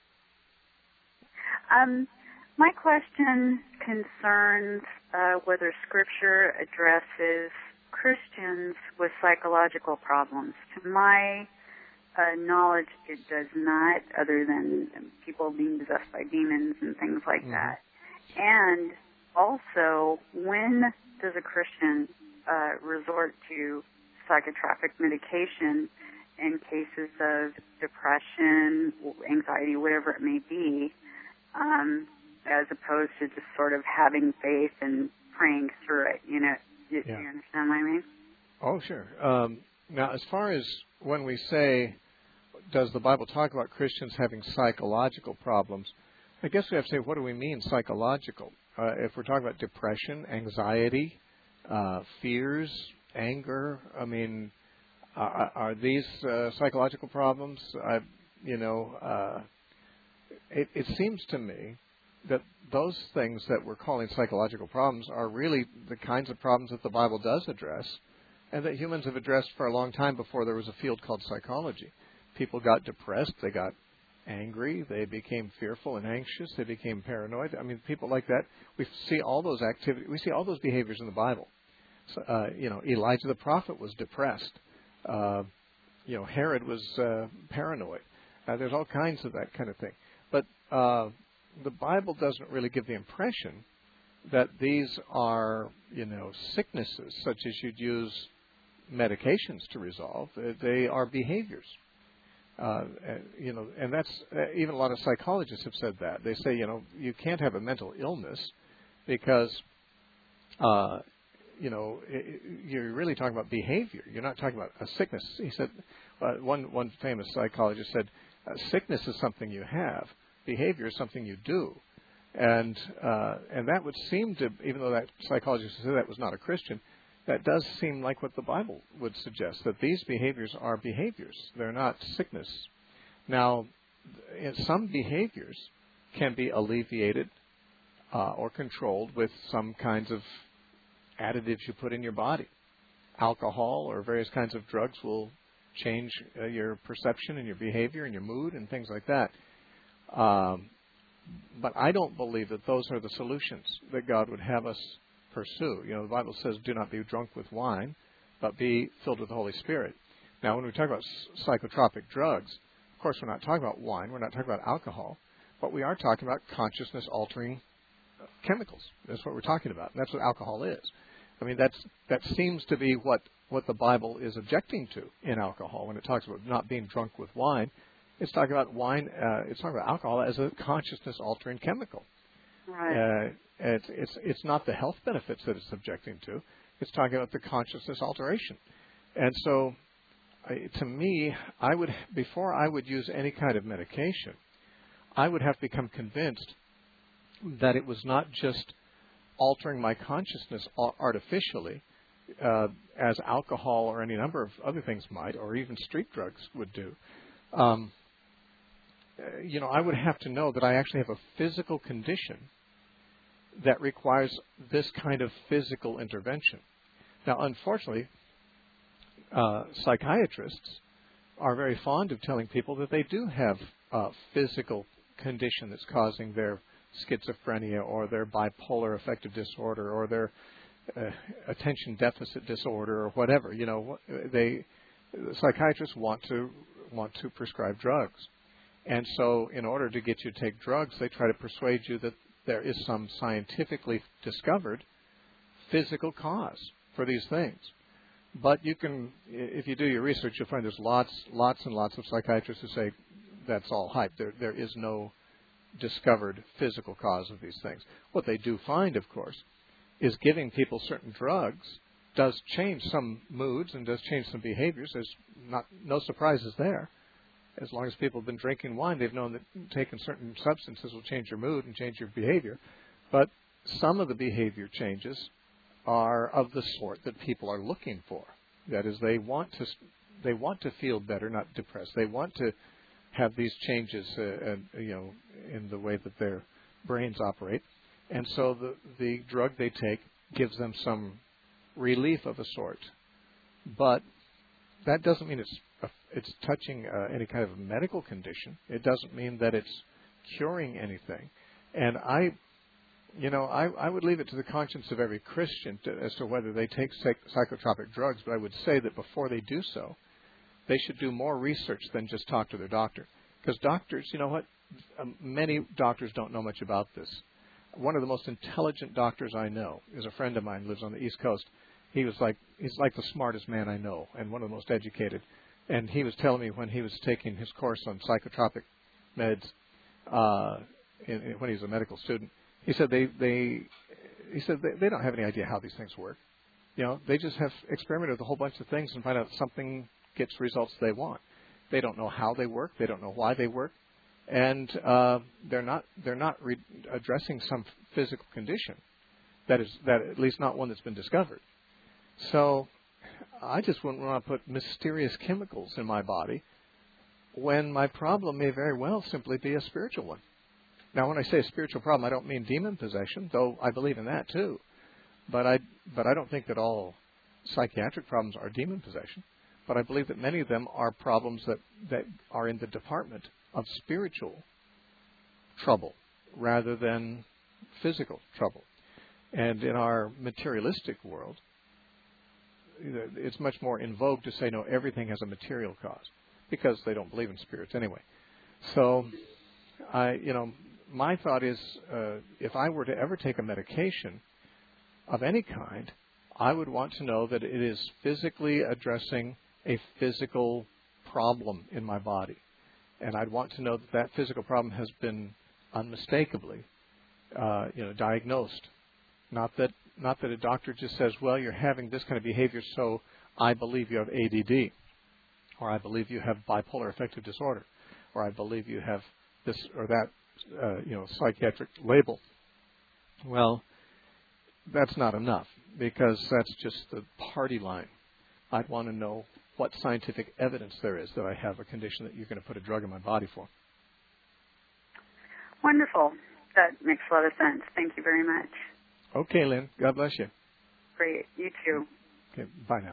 Um, my question concerns uh, whether Scripture addresses Christians with psychological problems. To my uh, knowledge, it does not, other than people being possessed by demons and things like mm-hmm. that. And also, when does a Christian uh, resort to psychotropic medication in cases of depression, anxiety, whatever it may be, um, as opposed to just sort of having faith and praying through it? You know, do, yeah. do you understand what I mean? Oh, sure. Um, now, as far as when we say, does the Bible talk about Christians having psychological problems, I guess we have to say, what do we mean psychological? Uh, if we're talking about depression, anxiety, uh, fears, anger, I mean, uh, are these uh, psychological problems? I, you know, uh, it, it seems to me that those things that we're calling psychological problems are really the kinds of problems that the Bible does address, and that humans have addressed for a long time before there was a field called psychology. People got depressed, they got angry, they became fearful and anxious, they became paranoid. I mean, people like that, we see all those activities, we see all those behaviors in the Bible. So, uh, you know, Elijah the prophet was depressed. Uh, you know, Herod was uh, paranoid. Uh, there's all kinds of that kind of thing. But uh, the Bible doesn't really give the impression that these are, you know, sicknesses such as you'd use medications to resolve. Uh, they are behaviors. Uh, you know, and that's, uh, even a lot of psychologists have said that. They say, you know, you can't have a mental illness because, uh, you know, it, you're really talking about behavior. You're not talking about a sickness. He said, uh, one, one famous psychologist said, uh, sickness is something you have. Behavior is something you do. And, uh, and that would seem to, even though that psychologist said that was not a Christian, that does seem like what the Bible would suggest, that these behaviors are behaviors. They're not sickness. Now, some behaviors can be alleviated uh, or controlled with some kinds of additives you put in your body. Alcohol or various kinds of drugs will change uh, your perception and your behavior and your mood and things like that. Um, but I don't believe that those are the solutions that God would have us pursue. You know, the Bible says, do not be drunk with wine, but be filled with the Holy Spirit. Now, when we talk about psychotropic drugs, of course, we're not talking about wine, we're not talking about alcohol, but we are talking about consciousness-altering chemicals. That's what we're talking about, and that's what alcohol is. I mean, that's that seems to be what, what the Bible is objecting to in alcohol when it talks about not being drunk with wine. It's talking about wine, uh, it's talking about alcohol as a consciousness-altering chemical. Right. Uh, It's, it's it's not the health benefits that it's objecting to. It's talking about the consciousness alteration. And so, I, to me, I would before I would use any kind of medication, I would have become convinced that it was not just altering my consciousness artificially, uh, as alcohol or any number of other things might, or even street drugs would do. Um, you know, I would have to know that I actually have a physical condition that requires this kind of physical intervention. Now, unfortunately, uh, psychiatrists are very fond of telling people that they do have a physical condition that's causing their schizophrenia or their bipolar affective disorder or their uh, attention deficit disorder or whatever. You know, they psychiatrists want to want to prescribe drugs, and so in order to get you to take drugs, they try to persuade you that there is some scientifically discovered physical cause for these things. But you can, if you do your research, you'll find there's lots, lots and lots of psychiatrists who say that's all hype. There, there is no discovered physical cause of these things. What they do find, of course, is giving people certain drugs does change some moods and does change some behaviors. There's not no surprises there. As long as people have been drinking wine, they've known that taking certain substances will change your mood and change your behavior. But some of the behavior changes are of the sort that people are looking for. That is, they want to they want to feel better, not depressed. They want to have these changes, uh, and, you know, in the way that their brains operate, and so the the drug they take gives them some relief of a sort. But that doesn't mean it's a, it's touching uh, any kind of medical condition. It doesn't mean that it's curing anything. And I, you know, I, I would leave it to the conscience of every Christian to, as to whether they take psych- psychotropic drugs. But I would say that before they do so, they should do more research than just talk to their doctor. Because doctors, you know what? Um, many doctors don't know much about this. One of the most intelligent doctors I know is a friend of mine, lives on the East Coast. He was like, he's like the smartest man I know and one of the most educated. And he was telling me when he was taking his course on psychotropic meds, uh, in, in, when he was a medical student, he said they, they he said they, they don't have any idea how these things work. You know, they just have experimented with a whole bunch of things and find out something gets results they want. They don't know how they work. They don't know why they work. And uh, they're not they're not re- addressing some physical condition that is that at least not one that's been discovered. So I just wouldn't want to put mysterious chemicals in my body when my problem may very well simply be a spiritual one. Now, when I say a spiritual problem, I don't mean demon possession, though I believe in that too. But I but I don't think that all psychiatric problems are demon possession. But I believe that many of them are problems that, that are in the department of spiritual trouble rather than physical trouble. And in our materialistic world, it's much more in vogue to say, no, everything has a material cause, because they don't believe in spirits anyway. So, I, you know, my thought is, uh, if I were to ever take a medication of any kind, I would want to know that it is physically addressing a physical problem in my body. And I'd want to know that that physical problem has been unmistakably, uh, you know, diagnosed. Not that not that a doctor just says, well, you're having this kind of behavior, so I believe you have A D D, or I believe you have bipolar affective disorder, or I believe you have this or that, uh, you know, psychiatric label. Well, that's not enough, because that's just the party line. I'd want to know what scientific evidence there is that I have a condition that you're going to put a drug in my body for. Wonderful. That makes a lot of sense. Thank you very much. Okay, Lynn. God bless you. Great. You too. Okay. Bye now.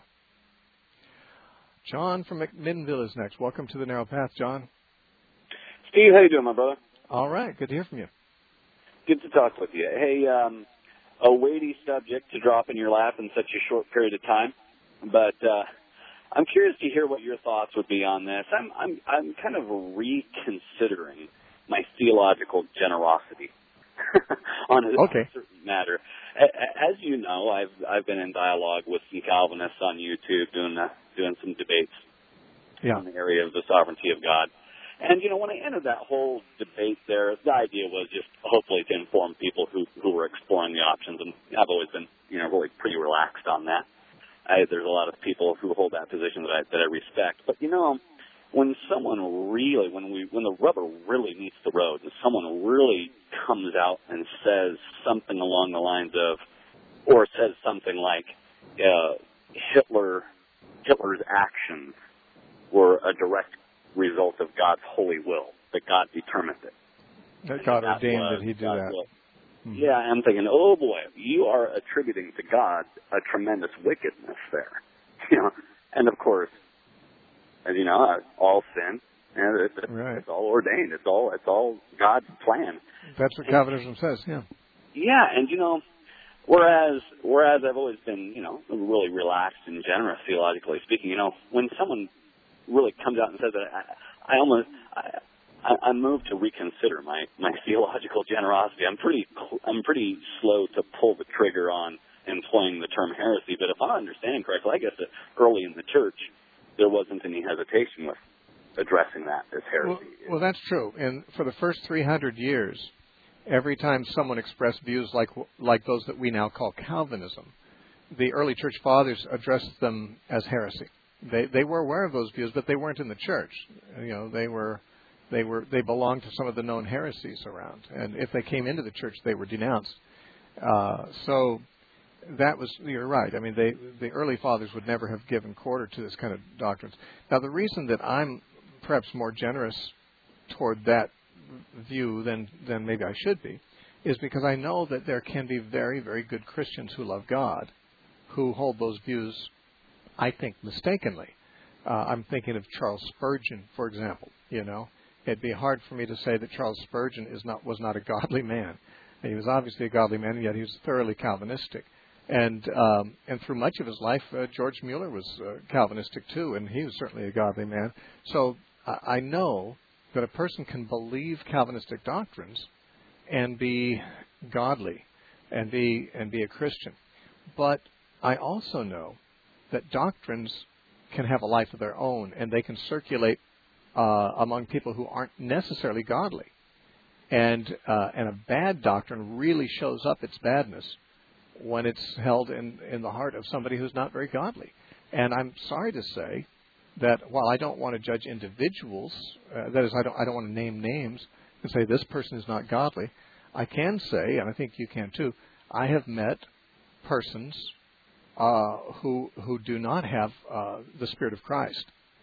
John from McMinnville is next. Welcome to the Narrow Path, John. Steve, how you doing, my brother? All right. Good to hear from you. Good to talk with you. Hey, um, a weighty subject to drop in your lap in such a short period of time, but uh, I'm curious to hear what your thoughts would be on this. I'm I'm I'm kind of reconsidering my theological generosity on a okay. certain matter. As you know, I've I've been in dialogue with some Calvinists on YouTube doing uh, doing some debates yeah. on the area of the sovereignty of God. And, you know, when I entered that whole debate there, the idea was just hopefully to inform people who, who were exploring the options. And I've always been, you know, really pretty relaxed on that. I, there's a lot of people who hold that position that I, that I respect. But, you know, when someone really, when we, when the rubber really meets the road, and someone really comes out and says something along the lines of, or says something like, uh, Hitler, Hitler's actions were a direct result of God's holy will, that God determined it. That God that ordained was, that he do God that. Mm-hmm. Yeah, I'm thinking, oh boy, you are attributing to God a tremendous wickedness there. You know, and of course, as you know, all sin, and it's, it's, right. it's all ordained. It's all it's all God's plan. That's what Calvinism says. Yeah. Yeah, and you know, whereas whereas I've always been, you know, really relaxed and generous theologically speaking. You know, when someone really comes out and says that, I, I almost I, I'm moved to reconsider my, my theological generosity. I'm pretty I'm pretty slow to pull the trigger on employing the term heresy, but if I understand correctly, I guess that early in the church there wasn't any hesitation with addressing that as heresy. Well, well that's true. And for the first three hundred years, every time someone expressed views like like those that we now call Calvinism, the early church fathers addressed them as heresy. They they were aware of those views, but they weren't in the church. You know, they were They were they belonged to some of the known heresies around, and if they came into the church, they were denounced. Uh, so that was, you're right. I mean, they the early fathers would never have given quarter to this kind of doctrines. Now, the reason that I'm perhaps more generous toward that view than than maybe I should be is because I know that there can be very, very good Christians who love God who hold those views, I think, mistakenly. Uh, I'm thinking of Charles Spurgeon, for example. You know, it'd be hard for me to say that Charles Spurgeon is not was not a godly man. And he was obviously a godly man, and yet he was thoroughly Calvinistic. And um, and through much of his life, uh, George Mueller was uh, Calvinistic too, and he was certainly a godly man. So I, I know that a person can believe Calvinistic doctrines and be godly and be and be a Christian. But I also know that doctrines can have a life of their own, and they can circulate uh, among people who aren't necessarily godly. And uh, and a bad doctrine really shows up its badness when it's held in, in the heart of somebody who's not very godly. And I'm sorry to say that while I don't want to judge individuals, uh, that is, I don't I don't want to name names and say this person is not godly, I can say, and I think you can too, I have met persons uh, who who do not have uh, the Spirit of Christ,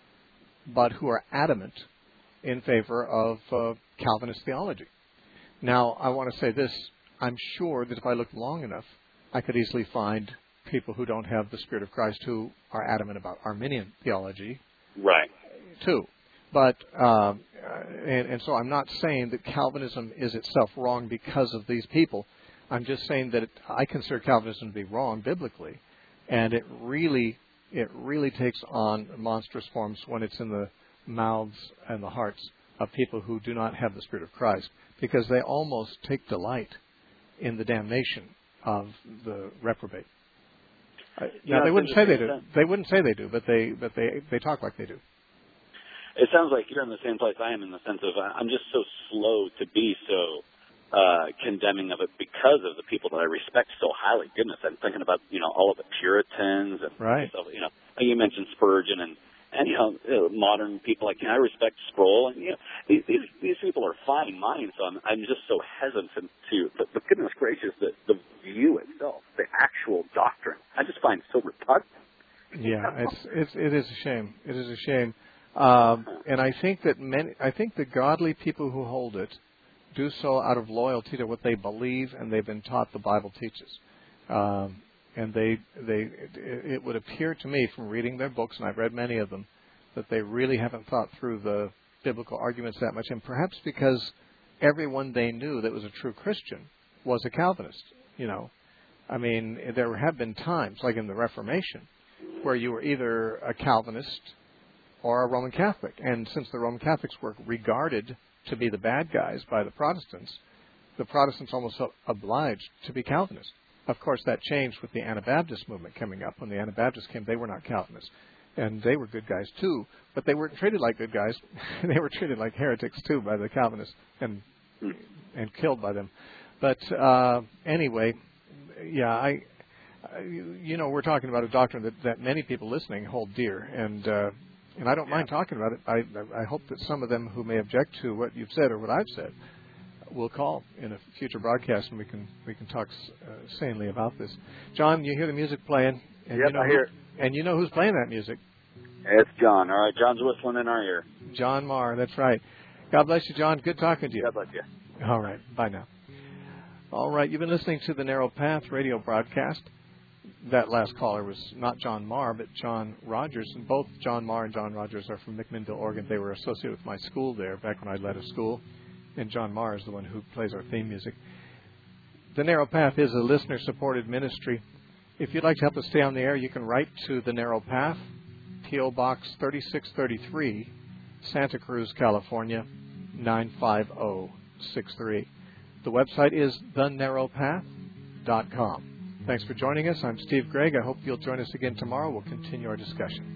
but who are adamant in favor of uh, Calvinist theology. Now, I want to say this. I'm sure that if I looked long enough, I could easily find people who don't have the Spirit of Christ who are adamant about Arminian theology. Right. Too. But, um, and, and so I'm not saying that Calvinism is itself wrong because of these people. I'm just saying that it, I consider Calvinism to be wrong biblically. And it really, it really takes on monstrous forms when it's in the mouths and the hearts of people who do not have the Spirit of Christ, because they almost take delight in the damnation of the reprobate. Uh, now they wouldn't say they do. They wouldn't say they do, but they but they they talk like they do. It sounds like you're in the same place I am, in the sense of I'm just so slow to be so uh, condemning of it because of the people that I respect so highly. Goodness, I'm thinking about you know all of the Puritans and right. stuff, you know you mentioned Spurgeon and. And, you know, modern people, like, you know, I respect Sproul, and, you know, these, these, these people are fine minds, so I'm, I'm just so hesitant to, but, but goodness gracious, the, the view itself, the actual doctrine, I just find so repugnant. Yeah, it's, it's, it is a shame. It is a shame. Um, and I think that many, I think the godly people who hold it do so out of loyalty to what they believe and they've been taught the Bible teaches. Um, And they, they, it would appear to me from reading their books, and I've read many of them, that they really haven't thought through the biblical arguments that much, and perhaps because everyone they knew that was a true Christian was a Calvinist. You know, I mean, there have been times, like in the Reformation, where you were either a Calvinist or a Roman Catholic, and since the Roman Catholics were regarded to be the bad guys by the Protestants, the Protestants almost felt obliged to be Calvinists. Of course, that changed with the Anabaptist movement coming up. When the Anabaptists came, they were not Calvinists. And they were good guys, too. But they weren't treated like good guys. They were treated like heretics, too, by the Calvinists and and killed by them. But uh, anyway, yeah, I, I, you know, we're talking about a doctrine that, that many people listening hold dear. And uh, and I don't mind talking about it. I, I hope that some of them who may object to what you've said or what I've said will call in a future broadcast, and we can we can talk uh, sanely about this. John, you hear the music playing, and yep, you know I hear who, and you know who's playing that music. It's John. All right, John's whistling in our ear. John Marr, that's right. God bless you, John. Good talking to you. God bless you. All right, bye now. All right, you've been listening to the Narrow Path radio broadcast. That last caller was not John Marr, but John Rogers, and both John Marr and John Rogers are from McMinnville, Oregon. They were associated with my school there back when I led a school. And John Marr is the one who plays our theme music. The Narrow Path is a listener-supported ministry. If you'd like to help us stay on the air, you can write to The Narrow Path, P O Box thirty-six thirty-three, Santa Cruz, California, nine five zero six three. The website is the narrow path dot com. Thanks for joining us. I'm Steve Gregg. I hope you'll join us again tomorrow. We'll continue our discussion.